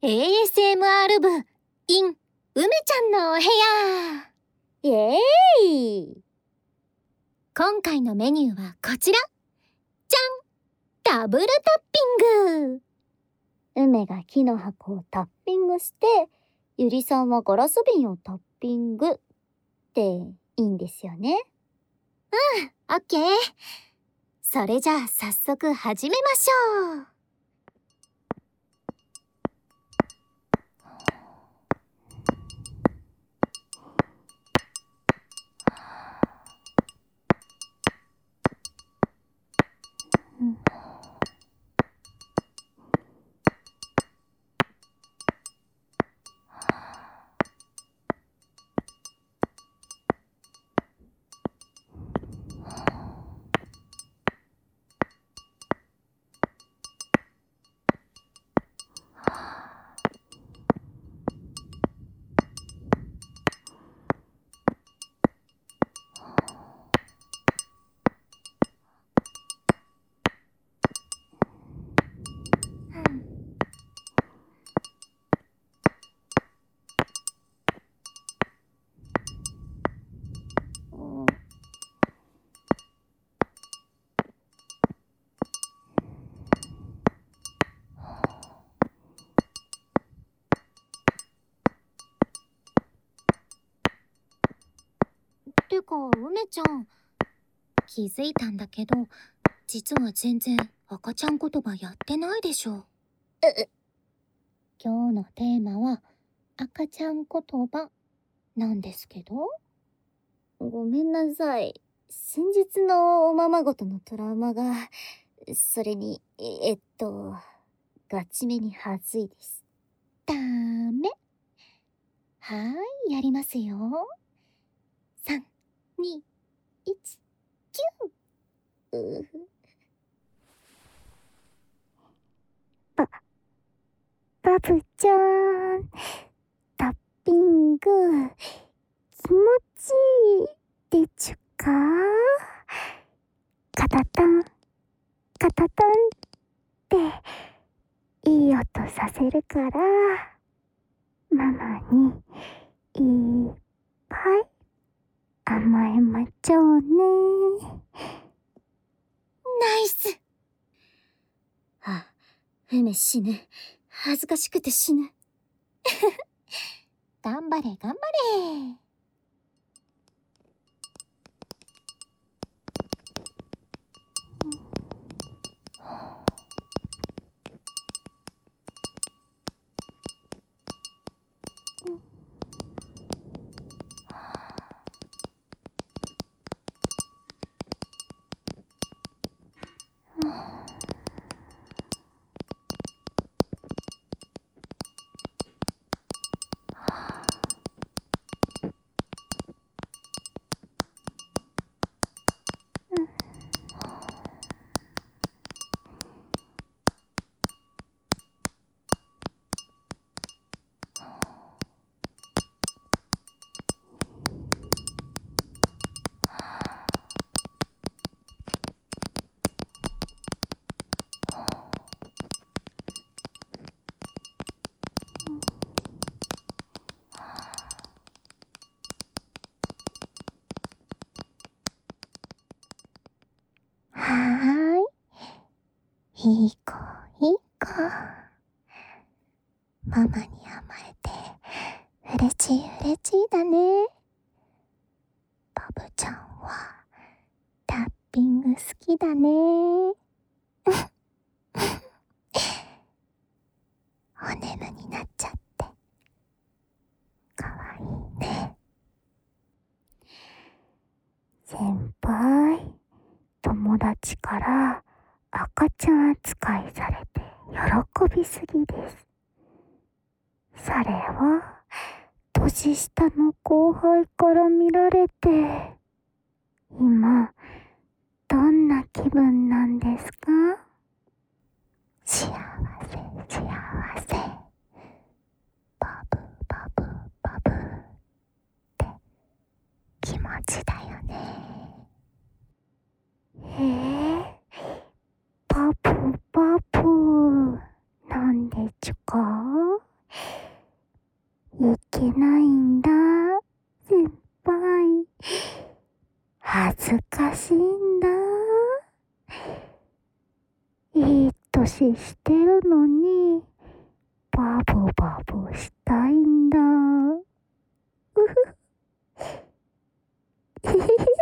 ASMR 部 in 梅ちゃんのお部屋。 イエーイ。 今回のメニューはこちら。じゃん、ダブルタッピング。 梅が木の箱をタッピングして、ゆりさんはガラス瓶をタッピングっていいんですよね。 オッケー。それじゃあ早速始めましょう。てか梅ちゃん、気づいたんだけど、実は全然赤ちゃん言葉やってないでしょ。今日のテーマは赤ちゃん言葉なんですけど。 ごめんなさい。先日のおままごとのトラウマが、それに、ガチめにはずいです。 ダメ。はーい、やりますよ。3、2、1、9。 バブちゃん、タッピング、気持ちいいでちゅか？カタタン、カタタンっていい音させるから、ママにいっぱい甘えまちょうね。 ナイス。 梅死ぬ。恥ずかしくて死ぬ。 頑張れ頑張れ。いい子、いい子。ママに甘えて、嬉しい嬉しいだね。バブちゃんは、タッピング好きだね。お眠になっちゃって、かわいいね。 先輩、友達から赤ちゃん扱いされて喜びすぎです。それは年下の後輩から見られて、今どんな気分なんですか？幸せ幸せ、バブバブバブって気持ちだよね。パプパプなんでちゅか？ いけないんだ、先輩。恥ずかしいんだ。いい年してるのに、バブバブしたいんだ。うふふ。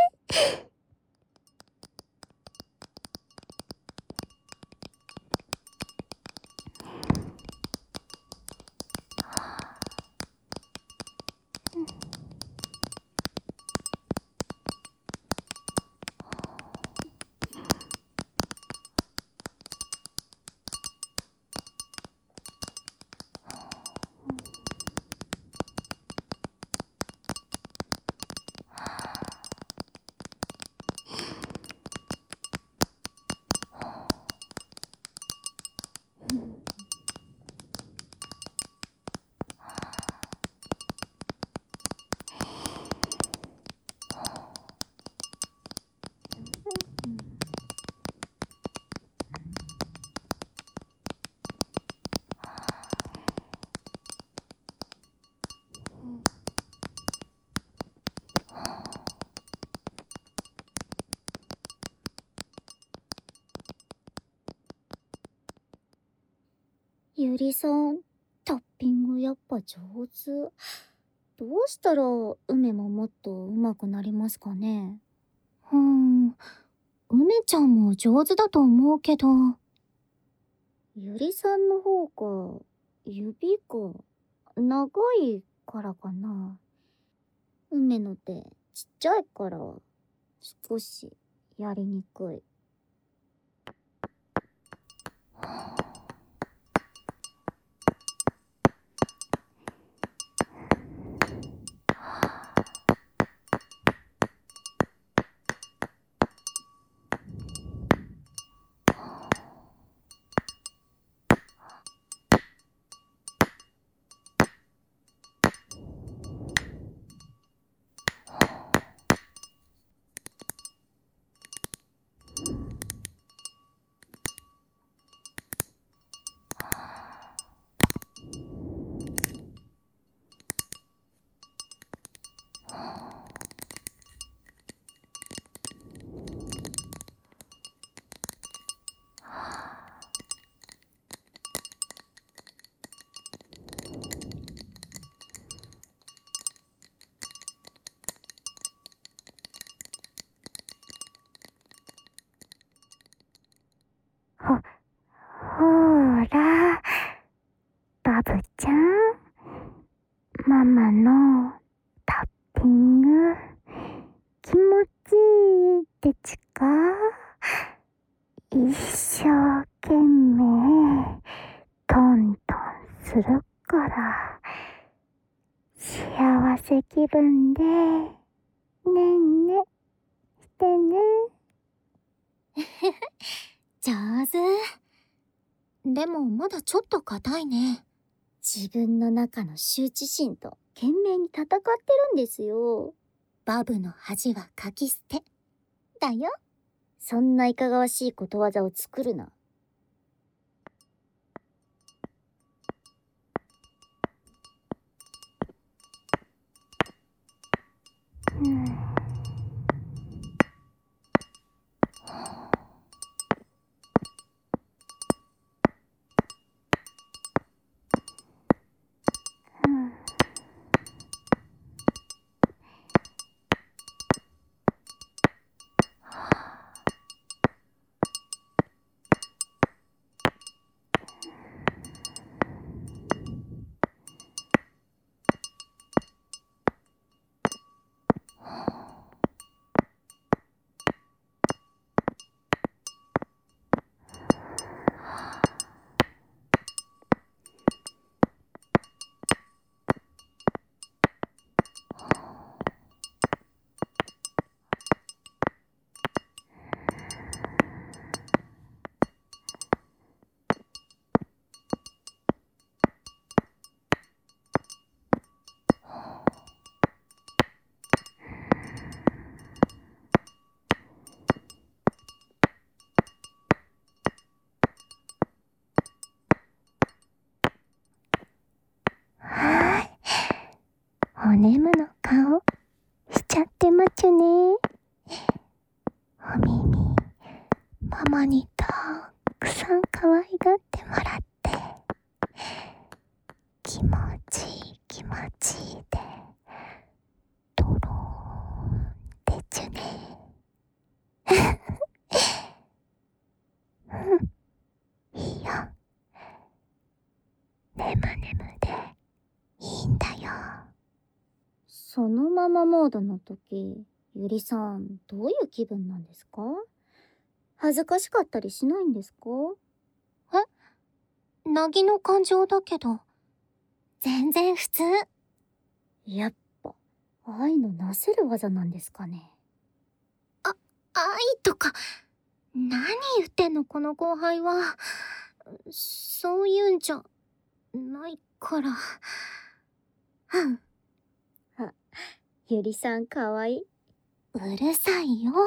ゆりさん、タッピングやっぱ上手。どうしたら梅ももっと上手くなりますかね。梅ちゃんも上手だと思うけど。ゆりさんの方が、指が長いからかな。梅の手ちっちゃいから、少しやりにくい。 ほーら、バブちゃん、ママのタッピング気持ちいいってちか。一生懸命トントンするから幸せ気分でねんねしてね。 上手。でもまだちょっと硬いね。自分の中の羞恥心と懸命に戦ってるんですよ。バブの恥はかき捨て。だよ。そんないかがわしいことわざを作るな。 おねむの顔しちゃってまちゅね。お耳、ママにたくさん可愛がってもらって、気持ちいい気持ちいいで、ドローンでちゅね。いいよ。ねむねむでいいんだよ。 そのままモードの時、ゆりさん、どういう気分なんですか？恥ずかしかったりしないんですか？ なぎの感情だけど、全然普通。 やっぱ、愛のなせる技なんですかね。 愛とか、何言ってんのこの後輩は。そういうんじゃ、ないから。 ゆりさんかわいい。 うるさいよ。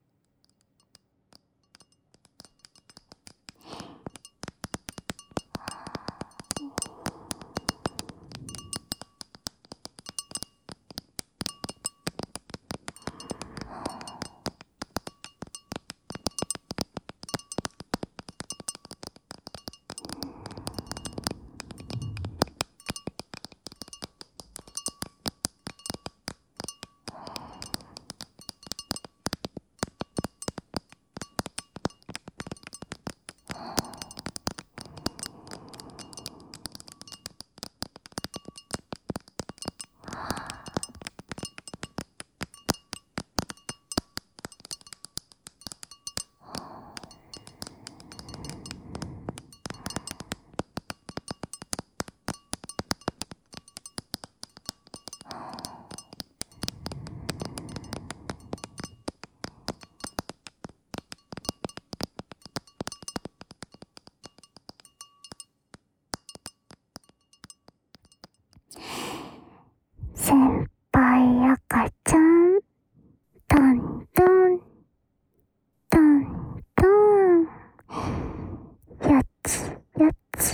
先輩赤ちゃん、トントン、トントン、やちやち。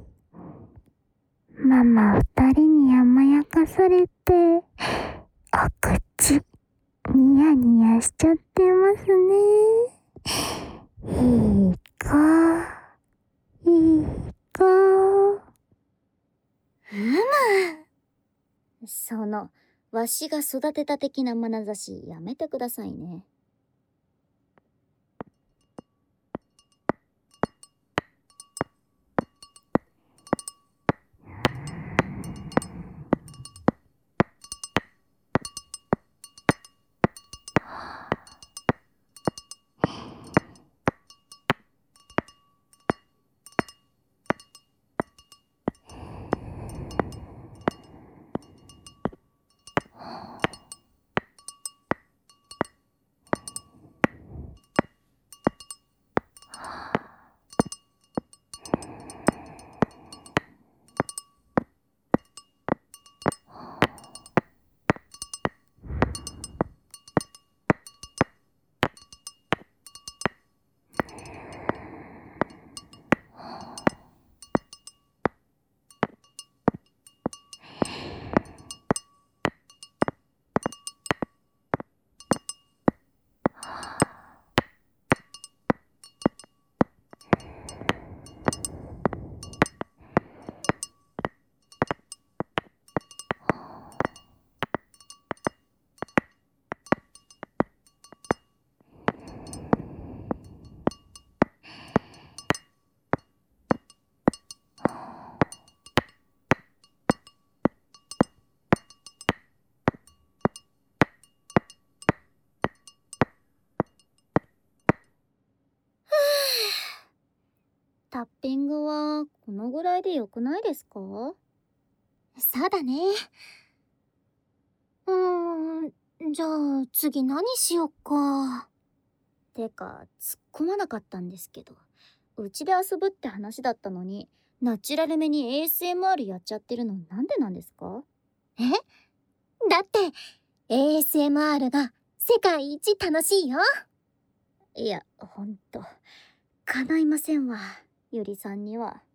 ママ二人に甘やかされて、お口、ニヤニヤしちゃってますね。いい子、いい子。 その、わしが育てた的な眼差しやめてくださいね。タッピングはこのぐらいでよくないですか？ そうだね。じゃあ次何しよっか。 てか、突っ込まなかったんですけど、うちで遊ぶって話だったのに、ナチュラルめに ASMR やっちゃってるのなんでなんですか？ だって ASMR が世界一楽しいよ。 いや、ほんと、叶いませんわ、ゆりさんには。